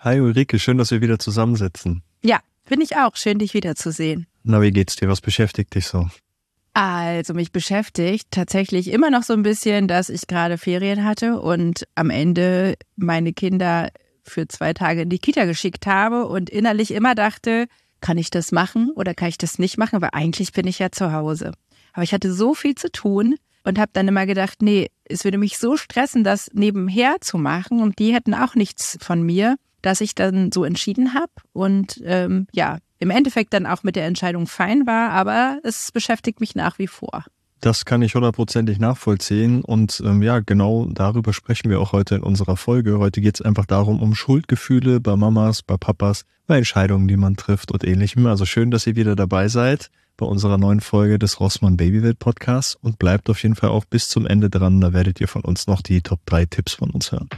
Hi Ulrike, schön, dass wir wieder zusammensitzen. Ja, finde ich auch. Schön, dich wiederzusehen. Na, wie geht's dir? Was beschäftigt dich so? Also mich beschäftigt tatsächlich immer noch so ein bisschen, dass ich gerade Ferien hatte und am Ende meine Kinder für 2 Tage in die Kita geschickt habe und innerlich immer dachte, kann ich das machen oder kann ich das nicht machen? Weil eigentlich bin ich ja zu Hause. Aber ich hatte so viel zu tun und habe dann immer gedacht, nee, es würde mich so stressen, das nebenher zu machen und die hätten auch nichts von mir, dass ich dann so entschieden habe und im Endeffekt dann auch mit der Entscheidung fein war, aber es beschäftigt mich nach wie vor. Das kann ich 100%ig nachvollziehen und genau darüber sprechen wir auch heute in unserer Folge. Heute geht es einfach darum, um Schuldgefühle bei Mamas, bei Papas, bei Entscheidungen, die man trifft und Ähnlichem. Also schön, dass ihr wieder dabei seid bei unserer neuen Folge des Rossmann Babywelt Podcasts und bleibt auf jeden Fall auch bis zum Ende dran. Da werdet ihr von uns noch die Top 3 Tipps von uns hören.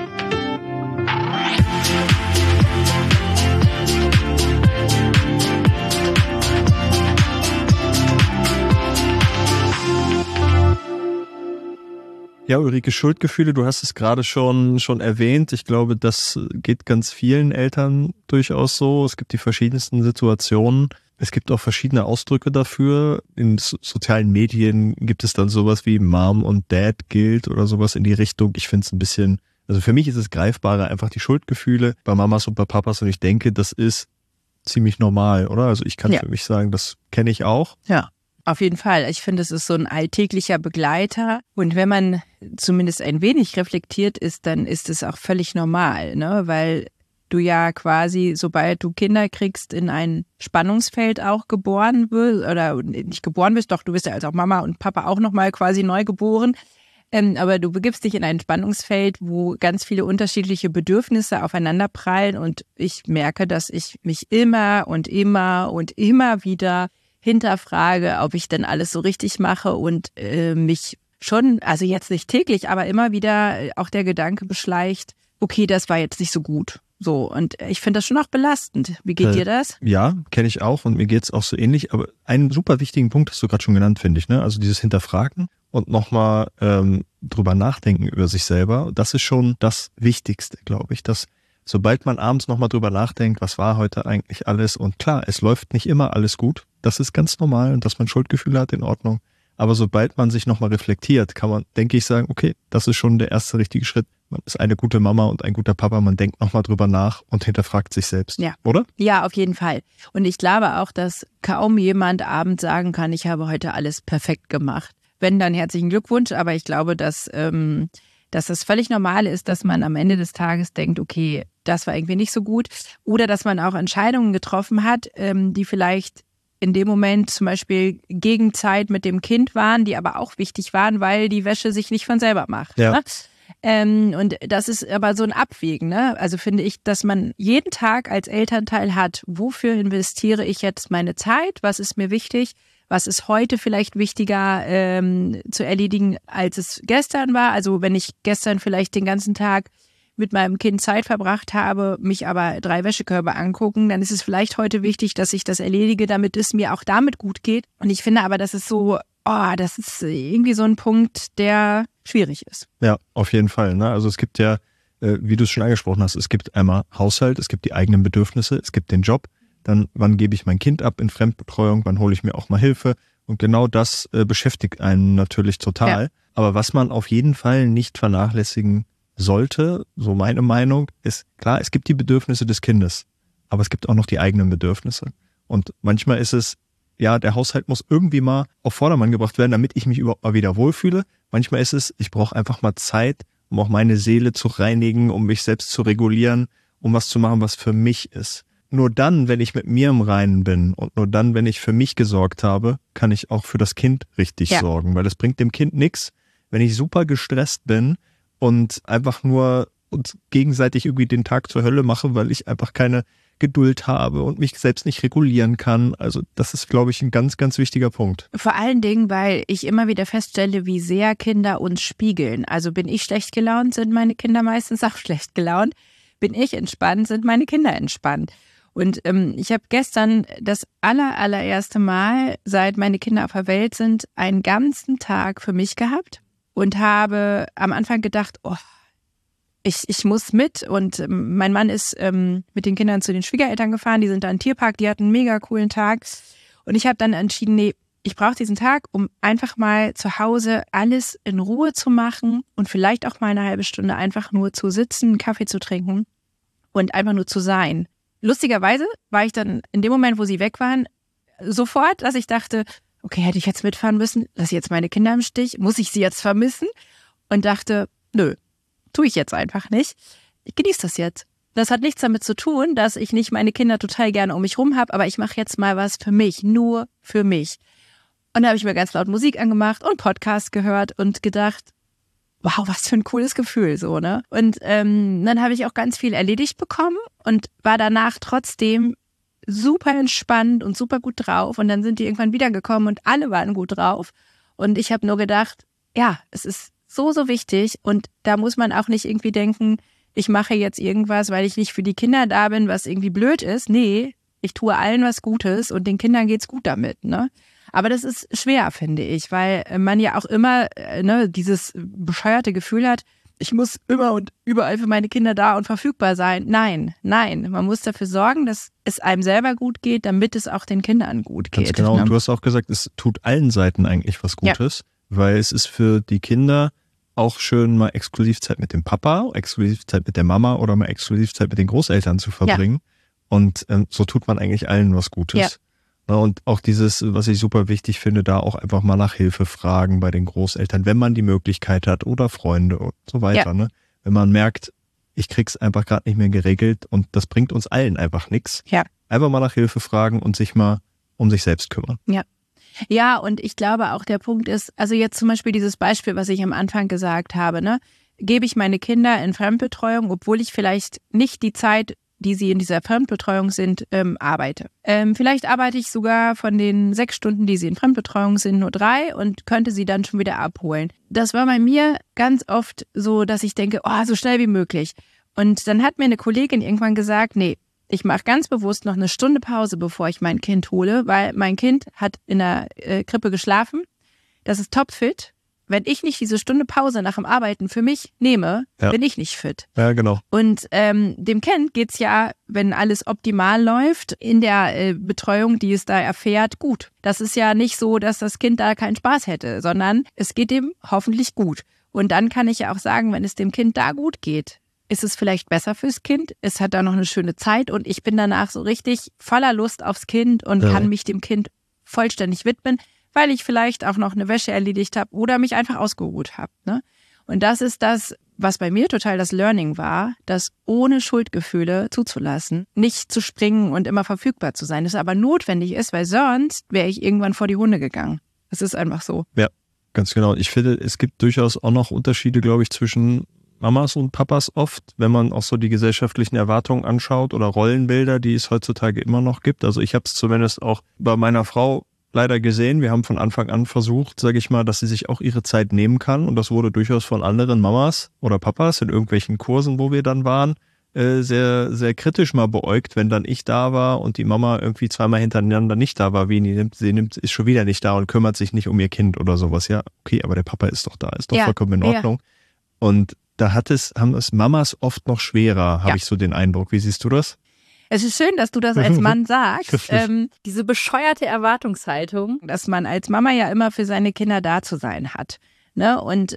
Ja, Ulrike, Schuldgefühle, du hast es gerade schon erwähnt. Ich glaube, das geht ganz vielen Eltern durchaus so. Es gibt die verschiedensten Situationen. Es gibt auch verschiedene Ausdrücke dafür. In sozialen Medien gibt es dann sowas wie Mom und Dad Guilt oder sowas in die Richtung. Ich finde es ein bisschen, also für mich ist es greifbarer, einfach die Schuldgefühle bei Mamas und bei Papas. Und ich denke, das ist ziemlich normal, oder? Also ich kann für mich sagen, das kenne ich auch. Ja. Auf jeden Fall. Ich finde, es ist so ein alltäglicher Begleiter. Und wenn man zumindest ein wenig reflektiert ist, dann ist es auch völlig normal, ne? Weil du ja quasi, sobald du Kinder kriegst, in ein Spannungsfeld auch geboren wirst, oder nicht geboren bist, doch, du bist ja als auch Mama und Papa auch nochmal quasi neu geboren. Aber du begibst dich in ein Spannungsfeld, wo ganz viele unterschiedliche Bedürfnisse aufeinanderprallen. Und ich merke, dass ich mich immer und immer und immer wieder hinterfrage, ob ich denn alles so richtig mache und mich schon, also jetzt nicht täglich, aber immer wieder auch der Gedanke beschleicht, okay, das war jetzt nicht so gut. So, und ich finde das schon auch belastend. Wie geht dir das? Ja, kenne ich auch und mir geht's auch so ähnlich. Aber einen super wichtigen Punkt hast du gerade schon genannt, finde ich, ne? Also dieses Hinterfragen und nochmal drüber nachdenken über sich selber. Das ist schon das Wichtigste, glaube ich, dass sobald man abends nochmal drüber nachdenkt, was war heute eigentlich alles? Und klar, es läuft nicht immer alles gut. Das ist ganz normal und dass man Schuldgefühle hat, in Ordnung. Aber sobald man sich nochmal reflektiert, kann man, denke ich, sagen, okay, das ist schon der erste richtige Schritt. Man ist eine gute Mama und ein guter Papa. Man denkt nochmal drüber nach und hinterfragt sich selbst. Ja. Oder? Ja, auf jeden Fall. Und ich glaube auch, dass kaum jemand abends sagen kann, ich habe heute alles perfekt gemacht. Wenn, dann herzlichen Glückwunsch. Aber ich glaube, dass das völlig normal ist, dass man am Ende des Tages denkt, okay, das war irgendwie nicht so gut. Oder dass man auch Entscheidungen getroffen hat, die vielleicht in dem Moment zum Beispiel gegen Zeit mit dem Kind waren, die aber auch wichtig waren, weil die Wäsche sich nicht von selber macht. Ja. Ne? Und das ist aber so ein Abwägen. Ne? Also finde ich, dass man jeden Tag als Elternteil hat, wofür investiere ich jetzt meine Zeit, was ist mir wichtig, was ist heute vielleicht wichtiger zu erledigen, als es gestern war. Also wenn ich gestern vielleicht den ganzen Tag mit meinem Kind Zeit verbracht habe, mich aber 3 Wäschekörbe angucken, dann ist es vielleicht heute wichtig, dass ich das erledige, damit es mir auch damit gut geht. Und ich finde aber, das ist so, das ist irgendwie so ein Punkt, der schwierig ist. Ja, auf jeden Fall. Ne? Also es gibt ja, wie du es schon angesprochen hast, es gibt einmal Haushalt, es gibt die eigenen Bedürfnisse, es gibt den Job, dann wann gebe ich mein Kind ab in Fremdbetreuung, wann hole ich mir auch mal Hilfe. Und genau das beschäftigt einen natürlich total. Ja. Aber was man auf jeden Fall nicht vernachlässigen sollte, so meine Meinung, ist klar, es gibt die Bedürfnisse des Kindes, aber es gibt auch noch die eigenen Bedürfnisse. Und manchmal ist es, ja, der Haushalt muss irgendwie mal auf Vordermann gebracht werden, damit ich mich überhaupt mal wieder wohlfühle. Manchmal ist es, ich brauche einfach mal Zeit, um auch meine Seele zu reinigen, um mich selbst zu regulieren, um was zu machen, was für mich ist. Nur dann, wenn ich mit mir im Reinen bin und nur dann, wenn ich für mich gesorgt habe, kann ich auch für das Kind richtig sorgen, weil es bringt dem Kind nichts, wenn ich super gestresst bin und einfach nur uns gegenseitig irgendwie den Tag zur Hölle mache, weil ich einfach keine Geduld habe und mich selbst nicht regulieren kann. Also das ist, glaube ich, ein ganz, ganz wichtiger Punkt. Vor allen Dingen, weil ich immer wieder feststelle, wie sehr Kinder uns spiegeln. Also bin ich schlecht gelaunt, sind meine Kinder meistens auch schlecht gelaunt. Bin ich entspannt, sind meine Kinder entspannt. Und ich habe gestern das allererste Mal, seit meine Kinder auf der Welt sind, einen ganzen Tag für mich gehabt und habe am Anfang gedacht, ich muss mit. Und mein Mann ist mit den Kindern zu den Schwiegereltern gefahren, die sind da im Tierpark, die hatten einen mega coolen Tag. Und ich habe dann entschieden, nee, ich brauche diesen Tag, um einfach mal zu Hause alles in Ruhe zu machen und vielleicht auch mal eine halbe Stunde einfach nur zu sitzen, einen Kaffee zu trinken und einfach nur zu sein. Lustigerweise war ich dann in dem Moment, wo sie weg waren, sofort, dass ich dachte, okay, hätte ich jetzt mitfahren müssen? Lasse ich jetzt meine Kinder im Stich? Muss ich sie jetzt vermissen? Und dachte, nö, tue ich jetzt einfach nicht. Ich genieße das jetzt. Das hat nichts damit zu tun, dass ich nicht meine Kinder total gerne um mich rum habe, aber ich mache jetzt mal was für mich, nur für mich. Und da habe ich mir ganz laut Musik angemacht und Podcast gehört und gedacht, wow, was für ein cooles Gefühl, so, ne? Und dann habe ich auch ganz viel erledigt bekommen und war danach trotzdem super entspannt und super gut drauf. Und dann sind die irgendwann wiedergekommen und alle waren gut drauf. Und ich habe nur gedacht, ja, es ist so, so wichtig. Und da muss man auch nicht irgendwie denken, ich mache jetzt irgendwas, weil ich nicht für die Kinder da bin, was irgendwie blöd ist. Nee, ich tue allen was Gutes und den Kindern geht's gut damit, ne? Aber das ist schwer, finde ich, weil man ja auch immer dieses bescheuerte Gefühl hat, ich muss immer und überall für meine Kinder da und verfügbar sein. Nein, man muss dafür sorgen, dass es einem selber gut geht, damit es auch den Kindern gut geht. Ganz genau, und du hast auch gesagt, es tut allen Seiten eigentlich was Gutes, weil es ist für die Kinder auch schön, mal Exklusivzeit mit dem Papa, Exklusivzeit mit der Mama oder mal Exklusivzeit mit den Großeltern zu verbringen. Ja. Und so tut man eigentlich allen was Gutes. Ja. Und auch dieses, was ich super wichtig finde, da auch einfach mal nach Hilfe fragen bei den Großeltern, wenn man die Möglichkeit hat oder Freunde und so weiter. Ja. Ne? Wenn man merkt, ich krieg's einfach gerade nicht mehr geregelt und das bringt uns allen einfach nichts. Ja. Einfach mal nach Hilfe fragen und sich mal um sich selbst kümmern. Ja. Ja, und ich glaube auch der Punkt ist, also jetzt zum Beispiel dieses Beispiel, was ich am Anfang gesagt habe, ne, gebe ich meine Kinder in Fremdbetreuung, obwohl ich vielleicht nicht die Zeit, die sie in dieser Fremdbetreuung sind, arbeite. Vielleicht arbeite ich sogar von den 6 Stunden, die sie in Fremdbetreuung sind, nur 3 und könnte sie dann schon wieder abholen. Das war bei mir ganz oft so, dass ich denke, oh, so schnell wie möglich. Und dann hat mir eine Kollegin irgendwann gesagt, nee, ich mache ganz bewusst noch eine Stunde Pause, bevor ich mein Kind hole, weil mein Kind hat in der Krippe geschlafen. Das ist topfit. Wenn ich nicht diese Stunde Pause nach dem Arbeiten für mich nehme, bin ich nicht fit. Ja, genau. Und dem Kind geht's ja, wenn alles optimal läuft, in der Betreuung, die es da erfährt, gut. Das ist ja nicht so, dass das Kind da keinen Spaß hätte, sondern es geht dem hoffentlich gut. Und dann kann ich ja auch sagen, wenn es dem Kind da gut geht, ist es vielleicht besser fürs Kind. Es hat da noch eine schöne Zeit und ich bin danach so richtig voller Lust aufs Kind und kann mich dem Kind vollständig widmen, weil ich vielleicht auch noch eine Wäsche erledigt habe oder mich einfach ausgeruht habe. Ne? Und das ist das, was bei mir total das Learning war, das ohne Schuldgefühle zuzulassen, nicht zu springen und immer verfügbar zu sein, das aber notwendig ist, weil sonst wäre ich irgendwann vor die Hunde gegangen. Das ist einfach so. Ja, ganz genau. Ich finde, es gibt durchaus auch noch Unterschiede, glaube ich, zwischen Mamas und Papas oft, wenn man auch so die gesellschaftlichen Erwartungen anschaut oder Rollenbilder, die es heutzutage immer noch gibt. Also ich habe es zumindest auch bei meiner Frau leider gesehen. Wir haben von Anfang an versucht, sage ich mal, dass sie sich auch ihre Zeit nehmen kann. Und das wurde durchaus von anderen Mamas oder Papas in irgendwelchen Kursen, wo wir dann waren, sehr, sehr kritisch mal beäugt, wenn dann ich da war und die Mama irgendwie 2-mal hintereinander nicht da war, sie nimmt, ist schon wieder nicht da und kümmert sich nicht um ihr Kind oder sowas. Ja, okay, aber der Papa ist doch da, ist doch vollkommen in Ordnung. Ja. Und da haben es Mamas oft noch schwerer, habe ich so den Eindruck. Wie siehst du das? Es ist schön, dass du das als Mann sagst. Diese bescheuerte Erwartungshaltung, dass man als Mama ja immer für seine Kinder da zu sein hat. Ne? Und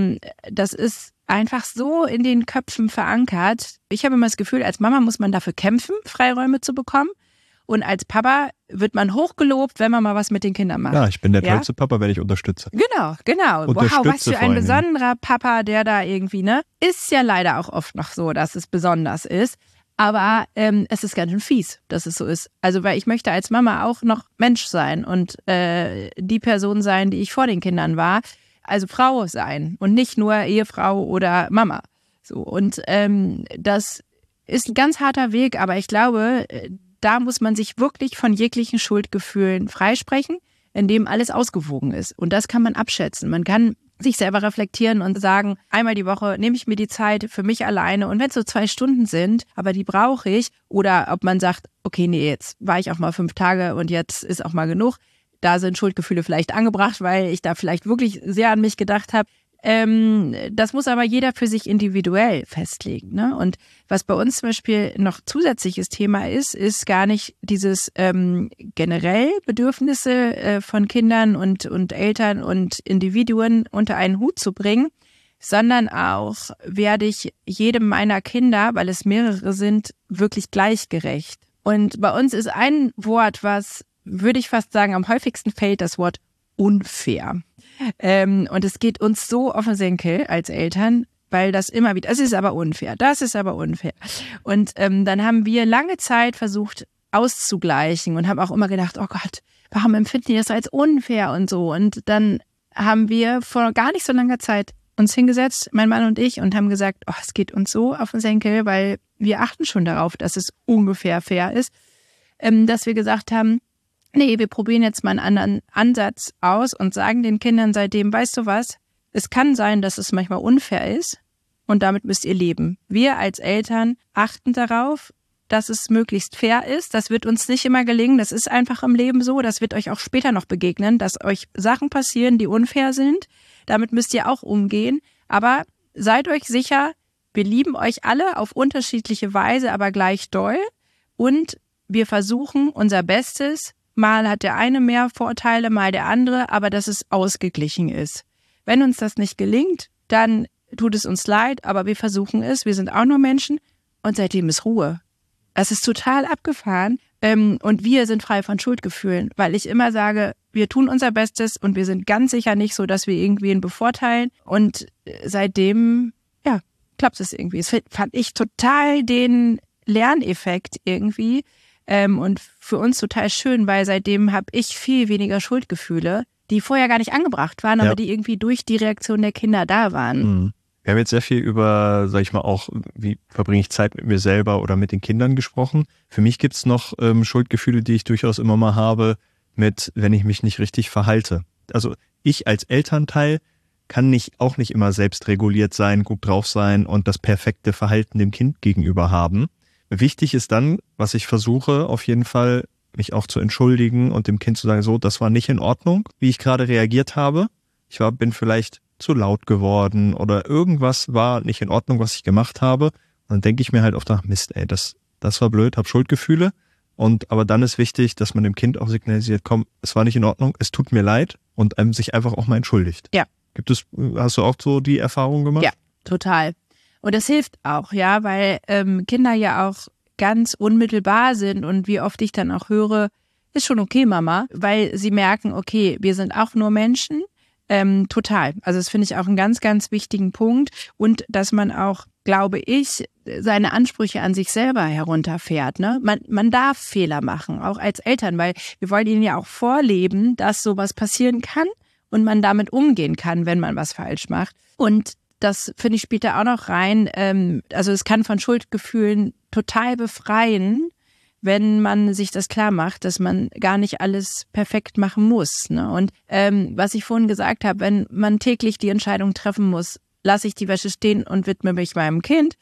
das ist einfach so in den Köpfen verankert. Ich habe immer das Gefühl, als Mama muss man dafür kämpfen, Freiräume zu bekommen. Und als Papa wird man hochgelobt, wenn man mal was mit den Kindern macht. Ja, ich bin der tollste Papa, wenn ich unterstütze. Genau. Wow, was für ein besonderer Papa, der da irgendwie, ne? Ist ja leider auch oft noch so, dass es besonders ist. Aber es ist ganz schön fies, dass es so ist. Also, weil ich möchte als Mama auch noch Mensch sein und die Person sein, die ich vor den Kindern war. Also Frau sein und nicht nur Ehefrau oder Mama. So, und das ist ein ganz harter Weg, aber ich glaube, da muss man sich wirklich von jeglichen Schuldgefühlen freisprechen, indem alles ausgewogen ist. Und das kann man abschätzen. Man kann sich selber reflektieren und sagen, einmal die Woche nehme ich mir die Zeit für mich alleine. Und wenn es so 2 Stunden sind, aber die brauche ich, oder ob man sagt, okay, nee, jetzt war ich auch mal 5 Tage und jetzt ist auch mal genug. Da sind Schuldgefühle vielleicht angebracht, weil ich da vielleicht wirklich sehr an mich gedacht habe. Das muss aber jeder für sich individuell festlegen. Ne? Und was bei uns zum Beispiel noch zusätzliches Thema ist gar nicht dieses generell Bedürfnisse von Kindern und Eltern und Individuen unter einen Hut zu bringen, sondern auch werde ich jedem meiner Kinder, weil es mehrere sind, wirklich gleichgerecht. Und bei uns ist ein Wort, was, würde ich fast sagen, am häufigsten fällt, das Wort unfair. Und es geht uns so auf den Senkel als Eltern, weil das immer wieder, das ist aber unfair. Und dann haben wir lange Zeit versucht auszugleichen und haben auch immer gedacht, oh Gott, warum empfinden die das als unfair und so. Und dann haben wir vor gar nicht so langer Zeit uns hingesetzt, mein Mann und ich, und haben gesagt, oh, es geht uns so auf den Senkel, weil wir achten schon darauf, dass es ungefähr fair ist, dass wir gesagt haben, nee, wir probieren jetzt mal einen anderen Ansatz aus und sagen den Kindern seitdem, weißt du was, es kann sein, dass es manchmal unfair ist und damit müsst ihr leben. Wir als Eltern achten darauf, dass es möglichst fair ist. Das wird uns nicht immer gelingen, das ist einfach im Leben so, das wird euch auch später noch begegnen, dass euch Sachen passieren, die unfair sind. Damit müsst ihr auch umgehen, aber seid euch sicher, wir lieben euch alle auf unterschiedliche Weise, aber gleich doll und wir versuchen unser Bestes. Mal hat der eine mehr Vorteile, mal der andere, aber dass es ausgeglichen ist. Wenn uns das nicht gelingt, dann tut es uns leid, aber wir versuchen es. Wir sind auch nur Menschen und seitdem ist Ruhe. Es ist total abgefahren und wir sind frei von Schuldgefühlen, weil ich immer sage, wir tun unser Bestes und wir sind ganz sicher nicht so, dass wir irgendwen bevorteilen und seitdem, ja, klappt es irgendwie. Es fand ich total den Lerneffekt irgendwie. Und für uns total schön, weil seitdem habe ich viel weniger Schuldgefühle, die vorher gar nicht angebracht waren, aber die irgendwie durch die Reaktion der Kinder da waren. Wir haben jetzt sehr viel über, sag ich mal, auch, wie verbringe ich Zeit mit mir selber oder mit den Kindern gesprochen. Für mich gibt's noch Schuldgefühle, die ich durchaus immer mal habe, wenn ich mich nicht richtig verhalte. Also ich als Elternteil kann auch nicht immer selbstreguliert sein, gut drauf sein und das perfekte Verhalten dem Kind gegenüber haben. Wichtig ist dann, was ich versuche, auf jeden Fall mich auch zu entschuldigen und dem Kind zu sagen, so, das war nicht in Ordnung, wie ich gerade reagiert habe. Bin vielleicht zu laut geworden oder irgendwas war nicht in Ordnung, was ich gemacht habe. Und dann denke ich mir halt oft nach, Mist, ey, das war blöd, hab Schuldgefühle. Aber dann ist wichtig, dass man dem Kind auch signalisiert, komm, es war nicht in Ordnung, es tut mir leid und einem sich einfach auch mal entschuldigt. Ja. Hast du auch so die Erfahrung gemacht? Ja, total. Und das hilft auch, ja, weil Kinder ja auch ganz unmittelbar sind und wie oft ich dann auch höre, ist schon okay, Mama, weil sie merken, okay, wir sind auch nur Menschen. Total. Also das finde ich auch einen ganz, ganz wichtigen Punkt und dass man auch, glaube ich, seine Ansprüche an sich selber herunterfährt. Ne? Man darf Fehler machen, auch als Eltern, weil wir wollen ihnen ja auch vorleben, dass sowas passieren kann und man damit umgehen kann, wenn man was falsch macht. Und das, finde ich, spielt da auch noch rein. Also es kann von Schuldgefühlen total befreien, wenn man sich das klar macht, dass man gar nicht alles perfekt machen muss. Ne? Und was ich vorhin gesagt habe, wenn man täglich die Entscheidung treffen muss, lasse ich die Wäsche stehen und widme mich meinem Kind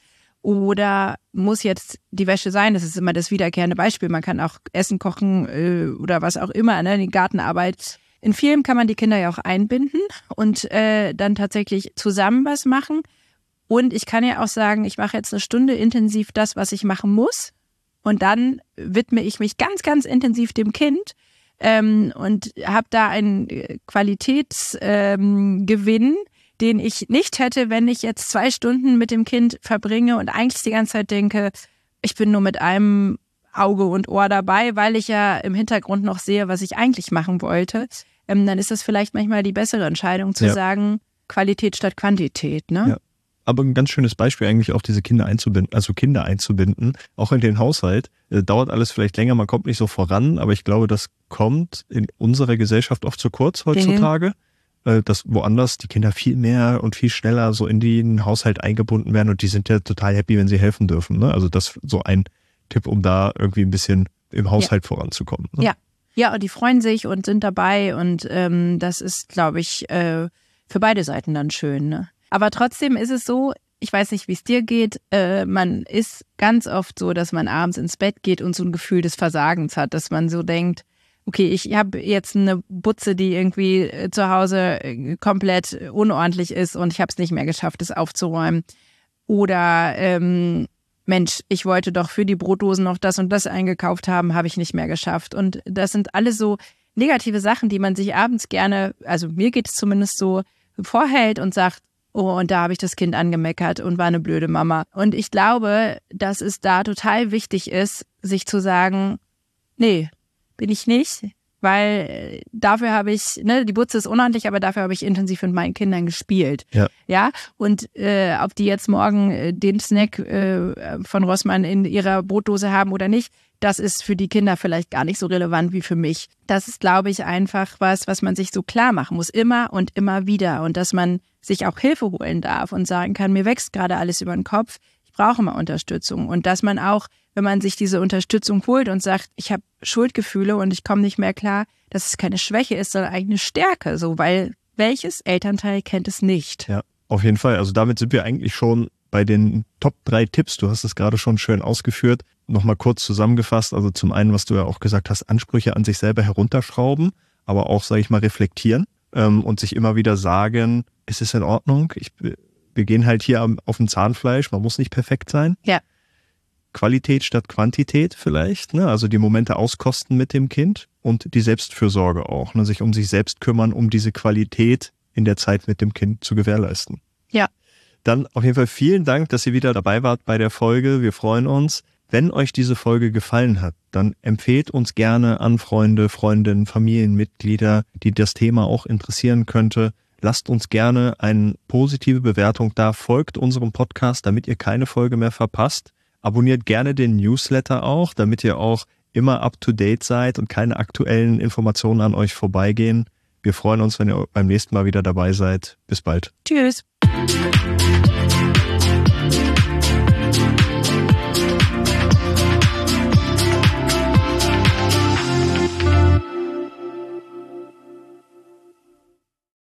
oder muss jetzt die Wäsche sein, das ist immer das wiederkehrende Beispiel, man kann auch Essen kochen oder was auch immer, ne? Die Gartenarbeit. In vielen kann man die Kinder ja auch einbinden und dann tatsächlich zusammen was machen. Und ich kann ja auch sagen, ich mache jetzt eine Stunde intensiv das, was ich machen muss. Und dann widme ich mich ganz, ganz intensiv dem Kind und habe da einen Qualitätsgewinn, den ich nicht hätte, wenn ich jetzt 2 Stunden mit dem Kind verbringe und eigentlich die ganze Zeit denke, ich bin nur mit einem Auge und Ohr dabei, weil ich ja im Hintergrund noch sehe, was ich eigentlich machen wollte. Dann ist das vielleicht manchmal die bessere Entscheidung zu sagen, Qualität statt Quantität. Ne? Ja. Aber ein ganz schönes Beispiel eigentlich auch diese Kinder einzubinden, auch in den Haushalt. Dauert alles vielleicht länger, man kommt nicht so voran, aber ich glaube, das kommt in unserer Gesellschaft oft zu kurz heutzutage, dass woanders die Kinder viel mehr und viel schneller so in den Haushalt eingebunden werden und die sind ja total happy, wenn sie helfen dürfen. Ne? Also das so ein Tipp, um da irgendwie ein bisschen im Haushalt voranzukommen. Ne? Ja, und die freuen sich und sind dabei und das ist, glaube ich, für beide Seiten dann schön. Ne? Aber trotzdem ist es so, ich weiß nicht, wie es dir geht, man ist ganz oft so, dass man abends ins Bett geht und so ein Gefühl des Versagens hat, dass man so denkt, okay, ich habe jetzt eine Butze, die irgendwie zu Hause komplett unordentlich ist und ich habe es nicht mehr geschafft, es aufzuräumen. Oder Mensch, ich wollte doch für die Brotdosen noch das und das eingekauft haben, habe ich nicht mehr geschafft. Und das sind alles so negative Sachen, die man sich abends gerne, also mir geht es zumindest so, vorhält und sagt, oh, und da habe ich das Kind angemeckert und war eine blöde Mama. Und ich glaube, dass es da total wichtig ist, sich zu sagen, nee, bin ich nicht, weil dafür habe ich, die Butze ist unordentlich, aber dafür habe ich intensiv mit meinen Kindern gespielt. Ja? Und ob die jetzt morgen den Snack von Rossmann in ihrer Brotdose haben oder nicht, das ist für die Kinder vielleicht gar nicht so relevant wie für mich. Das ist, glaube ich, einfach was man sich so klar machen muss, immer und immer wieder. Und dass man sich auch Hilfe holen darf und sagen kann, mir wächst gerade alles über den Kopf, ich brauche mal Unterstützung. Und dass man auch, wenn man sich diese Unterstützung holt und sagt, ich habe Schuldgefühle und ich komme nicht mehr klar, dass es keine Schwäche ist, sondern eigentlich eine Stärke. So, weil welches Elternteil kennt es nicht? Ja, auf jeden Fall. Also damit sind wir eigentlich schon bei den Top 3 Tipps. Du hast es gerade schon schön ausgeführt. Nochmal kurz zusammengefasst. Also zum einen, was du ja auch gesagt hast, Ansprüche an sich selber herunterschrauben, aber auch, sage ich mal, reflektieren und sich immer wieder sagen, es ist in Ordnung. Wir gehen halt hier auf dem Zahnfleisch. Man muss nicht perfekt sein. Ja. Qualität statt Quantität vielleicht, ne? Also die Momente auskosten mit dem Kind und die Selbstfürsorge auch, ne? Sich um sich selbst kümmern, um diese Qualität in der Zeit mit dem Kind zu gewährleisten. Ja. Dann auf jeden Fall vielen Dank, dass ihr wieder dabei wart bei der Folge. Wir freuen uns. Wenn euch diese Folge gefallen hat, dann empfehlt uns gerne an Freunde, Freundinnen, Familienmitglieder, die das Thema auch interessieren könnte. Lasst uns gerne eine positive Bewertung da, folgt unserem Podcast, damit ihr keine Folge mehr verpasst. Abonniert gerne den Newsletter auch, damit ihr auch immer up-to-date seid und keine aktuellen Informationen an euch vorbeigehen. Wir freuen uns, wenn ihr beim nächsten Mal wieder dabei seid. Bis bald. Tschüss.